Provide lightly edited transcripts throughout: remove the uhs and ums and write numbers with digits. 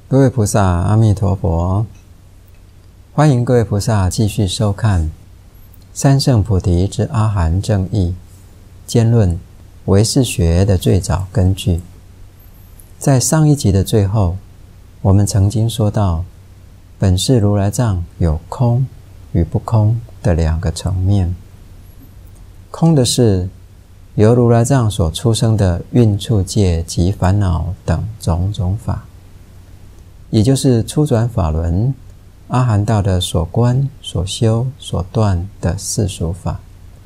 各位菩萨，阿弥陀佛！欢迎各位菩萨继续收看三圣菩提之阿含正义兼论唯识学的最早根据。在上一集的最后，我们曾经说到，本释如来藏有空与不空的两个层面。空的是由如来藏所出生的蕴处界及烦恼等种种法，也就是初转法轮阿含道的所观、所修、所断的世俗法。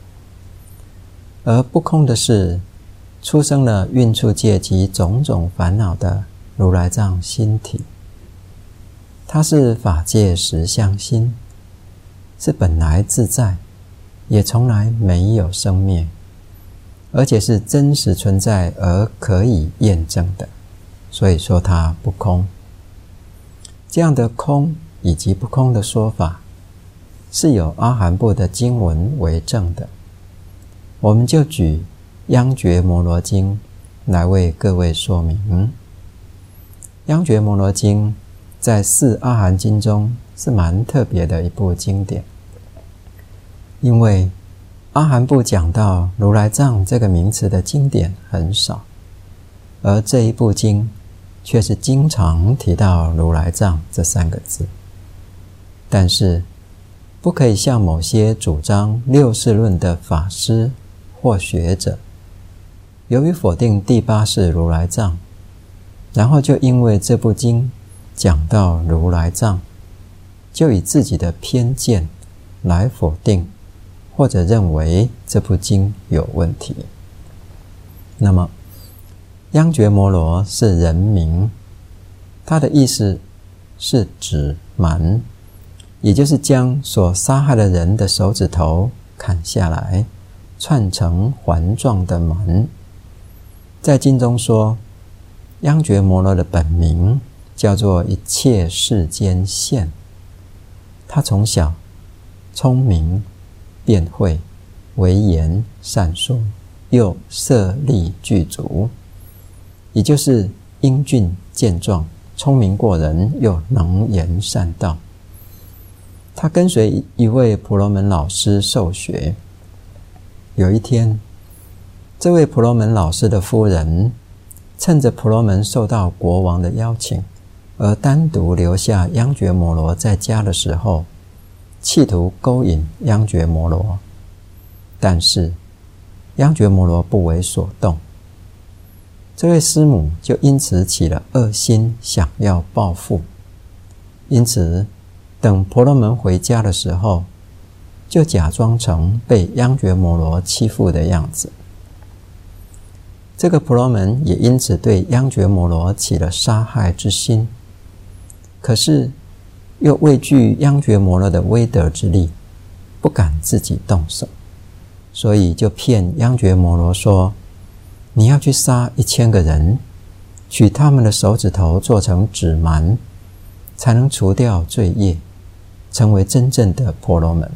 而不空的是出生了蕴处界及种种烦恼的如来藏心体，它是法界实相心，是本来自在，也从来没有生灭，而且是真实存在而可以验证的，所以说它不空。这样的空以及不空的说法，是有阿含部的经文为证的。我们就举央觉摩罗经来为各位说明。央觉摩罗经在四阿含经中是蛮特别的一部经典，因为阿含部讲到如来藏这个名词的经典很少，而这一部经却是经常提到如来藏这三个字。但是不可以像某些主张六世论的法师或学者，由于否定第八世如来藏，然后就因为这部经讲到如来藏，就以自己的偏见来否定或者认为这部经有问题。那么央觉摩罗是人名，它的意思是指蛮，也就是将所杀害的人的手指头砍下来，串成环状的蛮。在经中说，央觉摩罗的本名叫做一切世间现。他从小聪明辩慧，为言善说，又色力具足，也就是英俊健壮，聪明过人，又能言善道。他跟随一位婆罗门老师受学。有一天，这位婆罗门老师的夫人趁着婆罗门受到国王的邀请，而单独留下央觉摩罗在家的时候，企图勾引央觉摩罗，但是央觉摩罗不为所动。这位师母就因此起了恶心，想要报复。因此等婆罗门回家的时候，就假装成被央觉摩罗欺负的样子。这个婆罗门也因此对央觉摩罗起了杀害之心，可是又畏惧央觉摩罗的威德之力，不敢自己动手，所以就骗央觉摩罗说，你要去杀1000个人，取他们的手指头做成指蛮，才能除掉罪业，成为真正的婆罗门。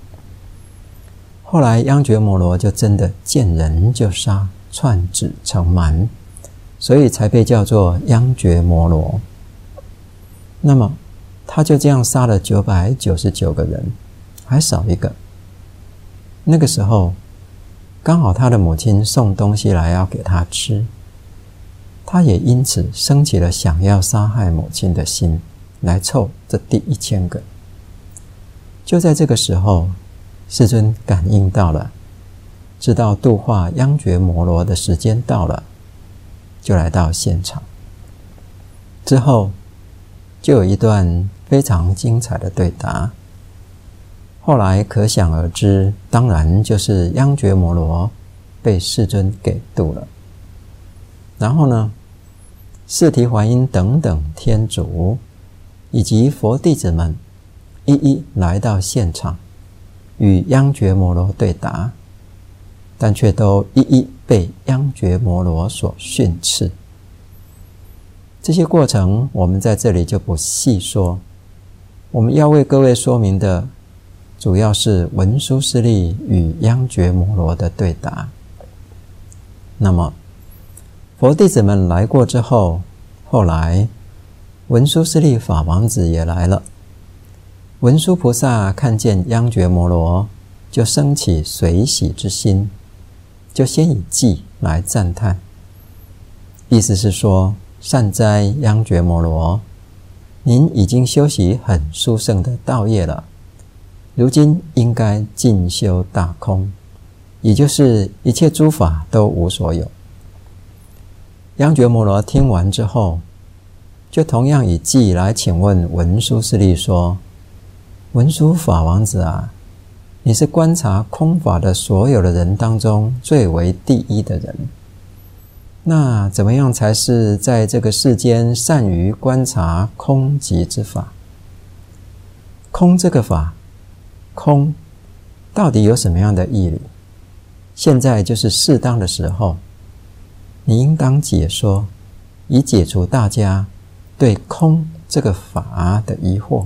后来央觉摩罗就真的见人就杀，串指成蛮，所以才被叫做央觉摩罗。那么他就这样杀了999个人，还少一个。那个时候刚好他的母亲送东西来要给他吃，他也因此生起了想要杀害母亲的心，来凑这第1000个。就在这个时候，世尊感应到了，知道度化央觉摩罗的时间到了，就来到现场。之后就有一段非常精彩的对答，后来可想而知，当然就是央觉摩罗被世尊给度了。然后呢，释提桓因等等天竺以及佛弟子们一一来到现场，与央觉摩罗对答，但却都一一被央觉摩罗所训斥。这些过程我们在这里就不细说，我们要为各位说明的主要是文殊师利与央觉摩罗的对答。那么佛弟子们来过之后，后来文殊师利法王子也来了。文殊菩萨看见央觉摩罗，就生起随喜之心，就先以偈来赞叹。意思是说，善哉央觉摩罗，您已经修习很殊胜的道业了，如今应该进修大空，也就是一切诸法都无所有。央觉摩罗听完之后，就同样以偈来请问文殊师利说：文殊法王子啊，你是观察空法的所有的人当中最为第一的人，那怎么样才是在这个世间善于观察空寂之法？空这个法，空到底有什么样的义理？现在就是适当的时候，你应当解说，以解除大家对空这个法的疑惑。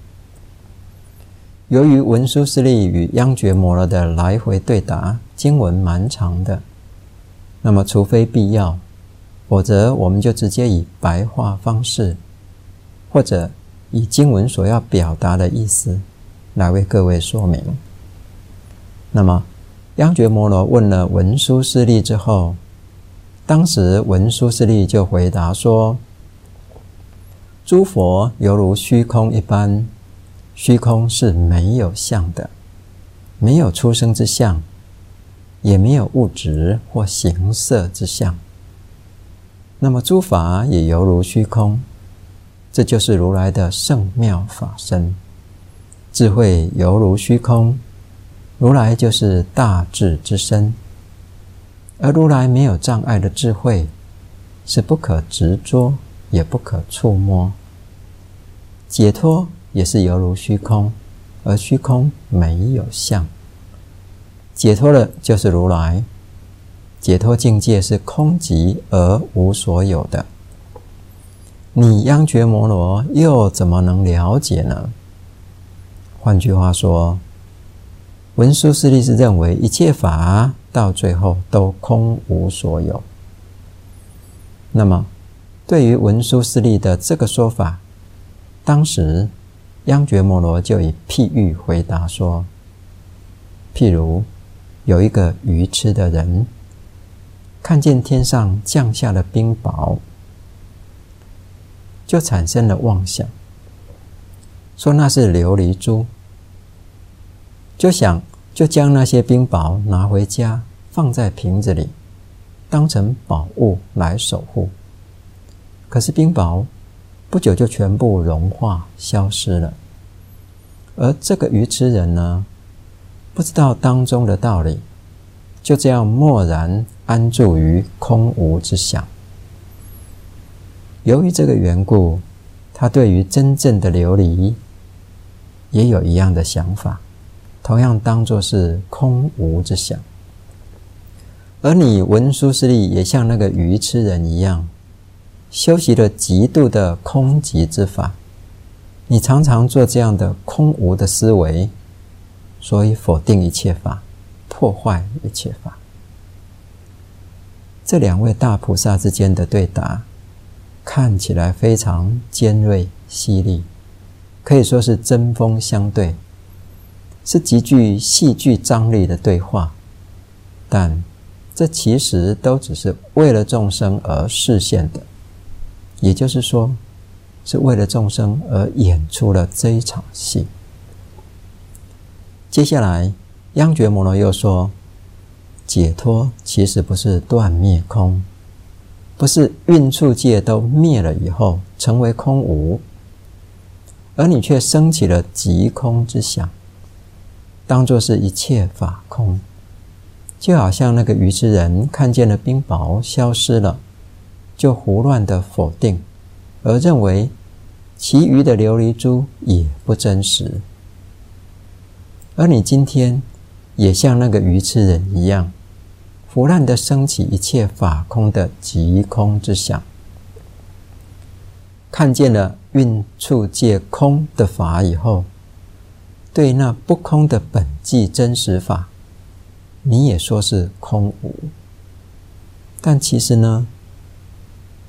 由于文殊师利与央觉摩罗的来回对答经文蛮长的，那么除非必要，否则我们就直接以白话方式，或者以经文所要表达的意思来为各位说明。那么央觉摩罗问了文殊师利之后，当时文殊师利就回答说：诸佛犹如虚空一般，虚空是没有相的，没有出生之相，也没有物质或形色之相。那么诸法也犹如虚空，这就是如来的圣妙法身。智慧犹如虚空，如来就是大智之身。而如来没有障碍的智慧，是不可执着，也不可触摸。解脱也是犹如虚空，而虚空没有相。解脱了就是如来，解脱境界是空寂而无所有的。你央觉摩罗又怎么能了解呢？换句话说，文殊师利是认为一切法到最后都空无所有。那么对于文殊师利的这个说法，当时央觉摩罗就以譬喻回答说：譬如有一个愚痴的人，看见天上降下了冰雹，就产生了妄想，说那是琉璃珠，就将那些冰雹拿回家，放在瓶子里，当成宝物来守护。可是冰雹不久就全部融化消失了。而这个愚痴人呢，不知道当中的道理，就这样默然安住于空无之想。由于这个缘故，他对于真正的琉璃也有一样的想法，同样当作是空无之想。而你文殊师利也像那个愚痴人一样，修习了极度的空寂之法，你常常做这样的空无的思维，所以否定一切法，破坏一切法。这两位大菩萨之间的对答，看起来非常尖锐犀利，可以说是针锋相对，是极具戏剧张力的对话。但这其实都只是为了众生而示现的，也就是说，是为了众生而演出了这一场戏。接下来央觉摩罗又说，解脱其实不是断灭空，不是蕴处界都灭了以后成为空无，而你却升起了极空之想，当作是一切法空。就好像那个愚痴人看见了冰雹消失了，就胡乱的否定，而认为其余的琉璃珠也不真实。而你今天也像那个愚痴人一样，胡乱的升起一切法空的极空之想，看见了蕴处界空的法以后，对那不空的本际真实法，你也说是空无。但其实呢，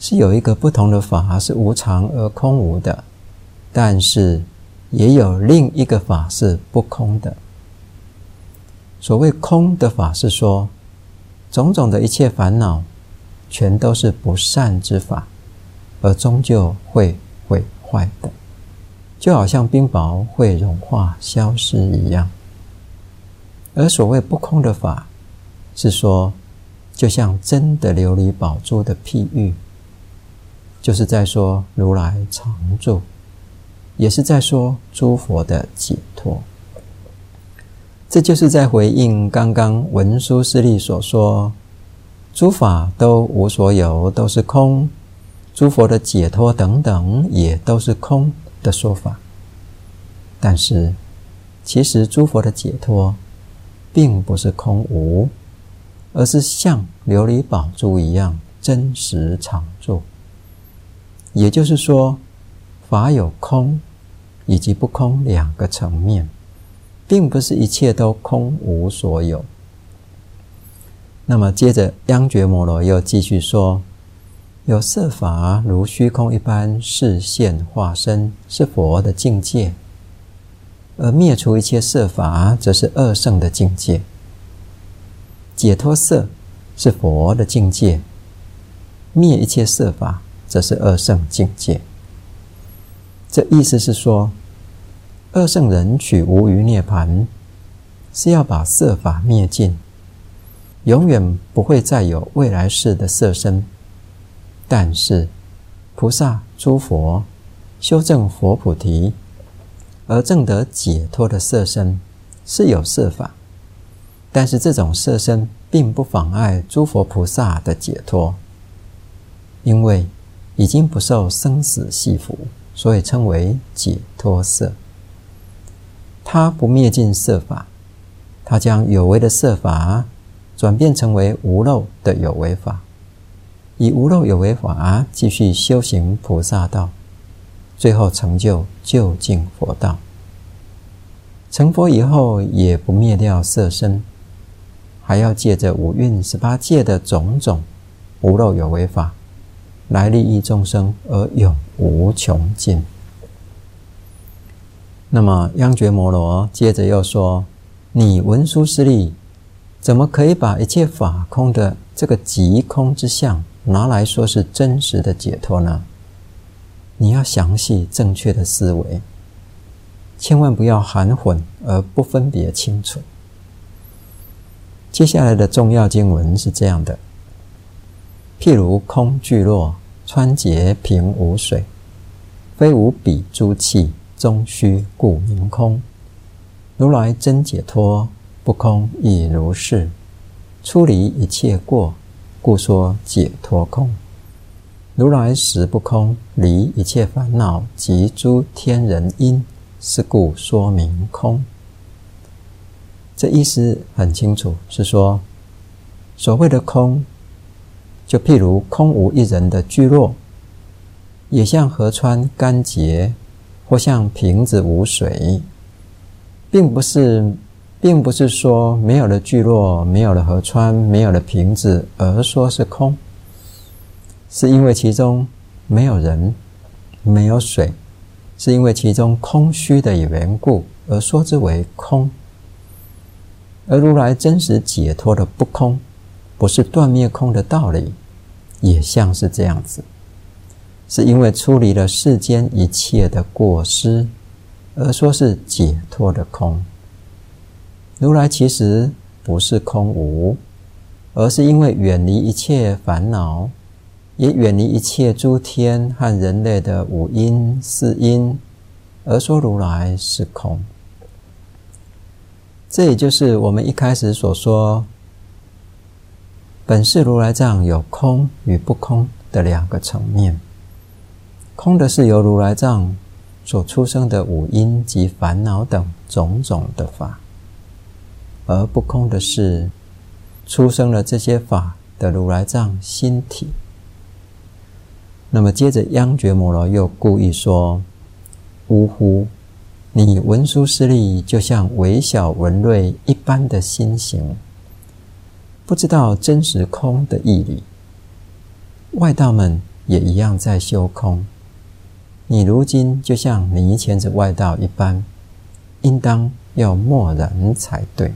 是有一个不同的法是无常而空无的，但是也有另一个法是不空的。所谓空的法是说，种种的一切烦恼全都是不善之法，而终究会毁坏的，就好像冰雹会融化消失一样。而所谓不空的法是说，就像真的琉璃宝珠的譬喻，就是在说如来常住，也是在说诸佛的解脱。这就是在回应刚刚文殊师利所说，诸法都无所有，都是空，诸佛的解脱等等也都是空的说法。但是其实诸佛的解脱并不是空无，而是像琉璃宝珠一样真实常住。也就是说，法有空以及不空两个层面，并不是一切都空无所有。那么接着央觉摩罗又继续说，有色法如虚空一般示现化身，是佛的境界，而灭除一切色法则是二圣的境界。解脱色是佛的境界，灭一切色法则是二圣境界。这意思是说，二圣人取无余涅槃，是要把色法灭尽，永远不会再有未来世的色身。但是菩萨诸佛修证佛菩提，而证得解脱的色身是有色法，但是这种色身并不妨碍诸佛菩萨的解脱，因为已经不受生死系缚，所以称为解脱色。它不灭尽色法，它将有为的色法转变成为无漏的有为法，以无漏有为法继续修行菩萨道，最后成就究竟佛道。成佛以后也不灭掉色身，还要借着五蕴18界的种种无漏有为法来利益众生，而永无穷尽。那么央觉摩罗接着又说，你文殊师利怎么可以把一切法空的这个极空之相拿来说是真实的解脱呢？你要详细正确的思维，千万不要含混而不分别清楚。接下来的重要经文是这样的，譬如空聚落，川竭平无水，非无彼诸器，终虚故名空。如来真解脱，不空亦如是，出离一切过，故说解脱空。如来实不空，离一切烦恼及诸天人因，是故说明空。这意思很清楚，是说所谓的空，就譬如空无一人的聚落，也像河川干竭，或像瓶子无水，并不是说没有了聚落，没有了河川，没有了瓶子而说是空，是因为其中没有人，没有水，是因为其中空虚的缘故而说之为空。而如来真实解脱的不空，不是断灭空的道理，也像是这样子，是因为出离了世间一切的过失，而说是解脱的空。如来其实不是空无，而是因为远离一切烦恼，也远离一切诸天和人类的五因四因，而说如来是空。这也就是我们一开始所说，本是如来藏有空与不空的两个层面。空的是由如来藏所出生的五因及烦恼等种种的法，而不空的是出生了这些法的如来藏心体。那么接着央觉摩罗又故意说，呜呼，你文殊师利就像微小蚊蚋一般的心形，不知道真实空的义理。外道们也一样在修空。你如今就像泥钳子外道一般，应当要默然才对。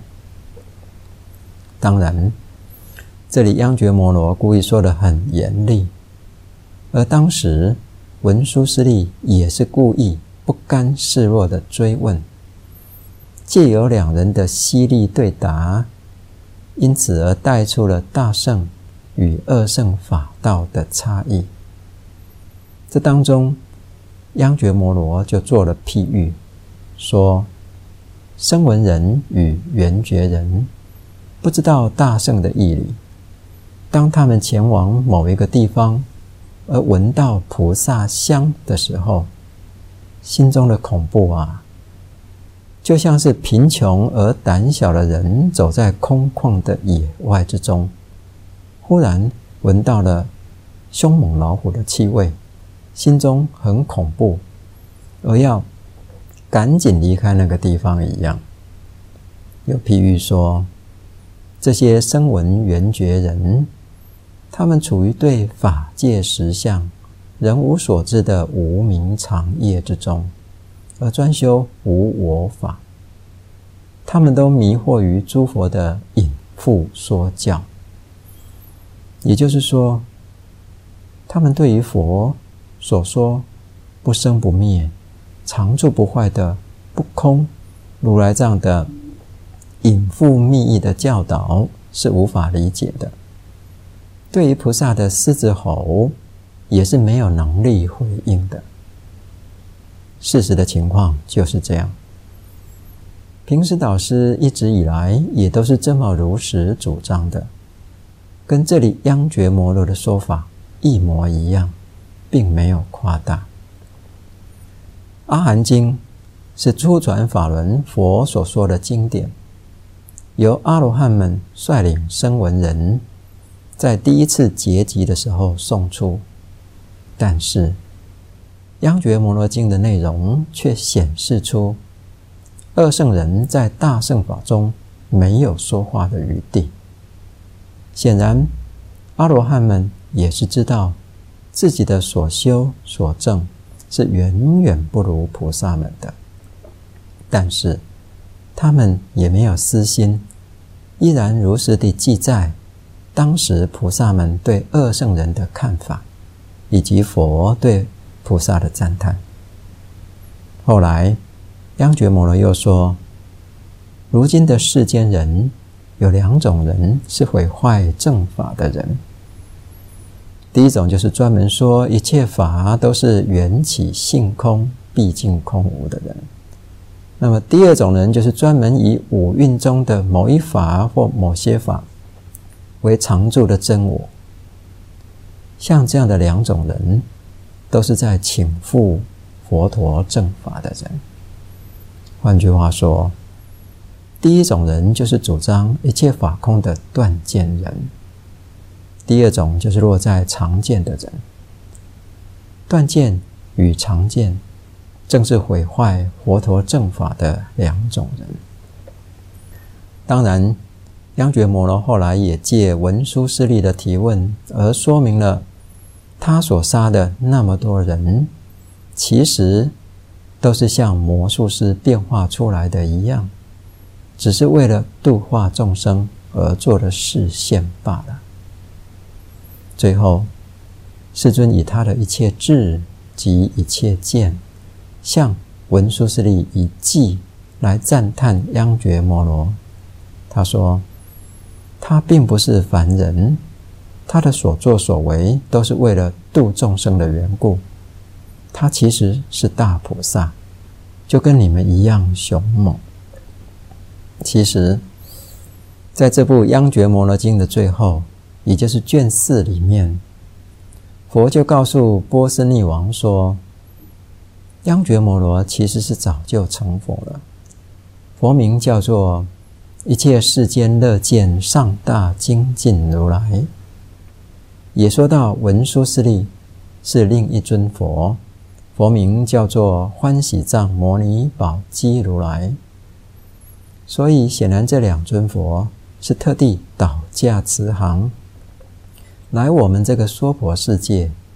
当然，这里央觉摩罗故意说得很严厉，而当时文殊师利也是故意不甘示弱的追问，借由两人的犀利对答，因此而带出了大乘与二乘法道的差异。这当中，央觉摩罗就做了譬喻，说声闻人与缘觉人不知道大乘的义理，当他们前往某一个地方而闻到菩萨香的时候，心中的恐怖啊，就像是贫穷而胆小的人走在空旷的野外之中，忽然闻到了凶猛老虎的气味，心中很恐怖，而要赶紧离开那个地方一样。有譬喻说，这些声闻缘觉人，他们处于对法界实相仍无所知的无明长夜之中，而专修无我法。他们都迷惑于诸佛的隐覆说教，也就是说，他们对于佛所说不生不灭、常住不坏的不空如来藏的隐覆密意的教导是无法理解的，对于菩萨的狮子吼也是没有能力回应的。事实的情况就是这样。平时导师一直以来也都是这么如实主张的，跟这里央觉摩罗的说法一模一样，并没有夸大。阿含经是初传法轮佛所说的经典，由阿罗汉们率领声闻人在第一次结集的时候诵出，但是央觉摩罗经的内容却显示出二乘人在大乘法中没有说话的余地。显然阿罗汉们也是知道自己的所修所证是远远不如菩萨们的，但是他们也没有私心，依然如实地记载当时菩萨们对二乘人的看法，以及佛对菩萨的赞叹。后来央觉摩罗又说，如今的世间人有两种人是毁坏正法的人。第一种就是专门说一切法都是缘起性空毕竟空无的人。那么第二种人就是专门以五蕴中的某一法或某些法为常住的真我。像这样的两种人都是在请复佛陀正法的人。换句话说，第一种人就是主张一切法空的断见人，第二种就是落在常见的人。断见与常见正是毁坏佛陀正法的两种人。当然，央觉摩罗后来也借文殊师利的提问而说明了他所杀的那么多人，其实都是像魔术师变化出来的一样，只是为了度化众生而做的示现罢了。最后，世尊以他的一切智及一切见，向文殊师利以偈来赞叹央觉摩罗。他说，他并不是凡人，他的所作所为都是为了度众生的缘故，他其实是大菩萨，就跟你们一样勇猛。其实在这部央觉摩罗经的最后，也就是卷4里面，佛就告诉波斯匿王说，央觉摩罗其实是早就成佛了，佛名叫做一切世间乐见上大精进如来。也说到文殊师利是另一尊佛，佛名叫做欢喜藏摩尼宝积如来。所以显然这两尊佛是特地倒驾慈航，来我们这个娑婆世界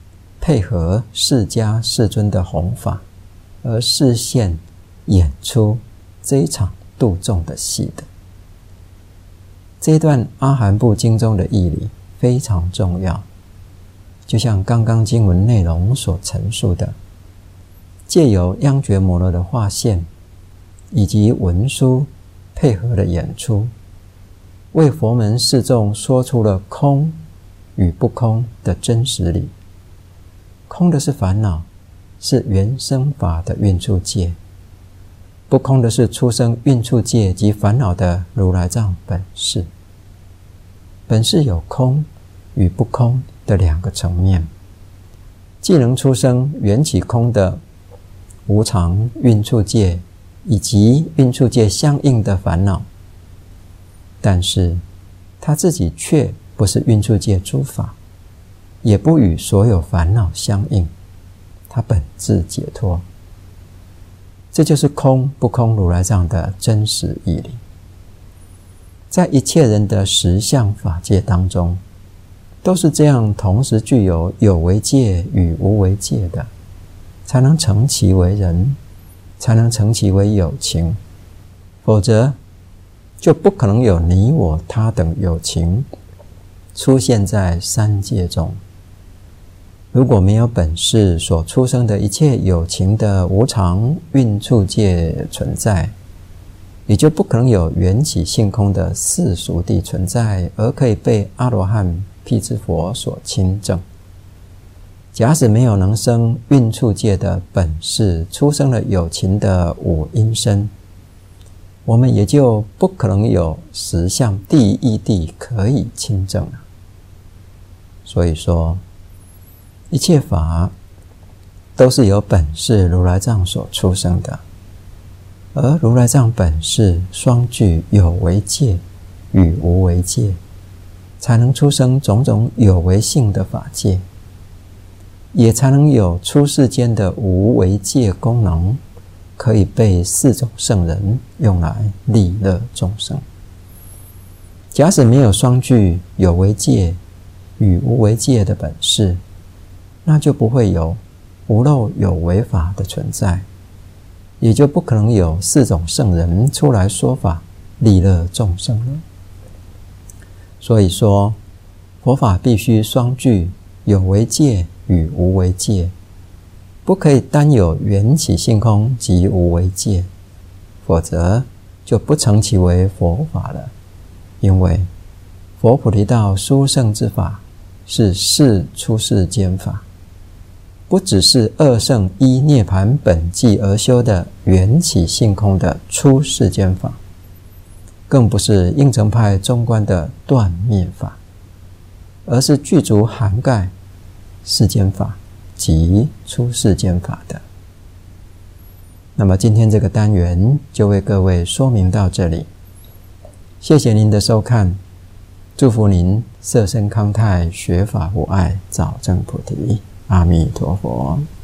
配合释迦世尊的弘法，而示现演出这一场度众的戏的。这一段阿含部经中的义理非常重要，就像刚刚经文内容所陈述的，借由央觉摩罗的化现以及文殊配合的演出，为佛门示众说出了空与不空的真实理。空的是烦恼，是原生法的运处界；不空的是出生运处界及烦恼的如来藏本事。本事有空与不空的两个层面，既能出生缘起空的无常运处界以及运处界相应的烦恼，但是他自己却不是运处界诸法，也不与所有烦恼相应，他本自解脱。这就是空不空如来藏的真实义理。在一切人的实相法界当中，都是这样同时具有有为界与无为界的，才能成其为人，才能成其为有情，否则就不可能有你我他等有情出现在三界中。如果没有本事所出生的一切有情的无常运处界存在，也就不可能有缘起性空的世俗谛存在，而可以被阿罗汉辟支佛所亲证。假使没有能生运处界的本事，出生了有情的五阴身，我们也就不可能有实相第一谛可以亲证了。所以说，一切法都是由本事如来藏所出生的，而如来藏本事双具有为界与无为界，才能出生种种有为性的法界，也才能有出世间的无为界功能，可以被四种圣人用来利乐众生。假使没有双具有为界与无为界的本事，那就不会有无漏有为法的存在，也就不可能有四种圣人出来说法利乐众生了。所以说，佛法必须双具有为界与无为界，不可以单有缘起性空及无为界，否则就不成其为佛法了。因为佛菩提道殊胜之法是世出世间法，不只是二圣依涅槃本际而修的缘起性空的出世间法，更不是应成派中观的断灭法，而是具足涵盖世间法及出世间法的。那么今天这个单元就为各位说明到这里，谢谢您的收看，祝福您色身康泰，学法无碍，早证菩提。阿弥陀佛。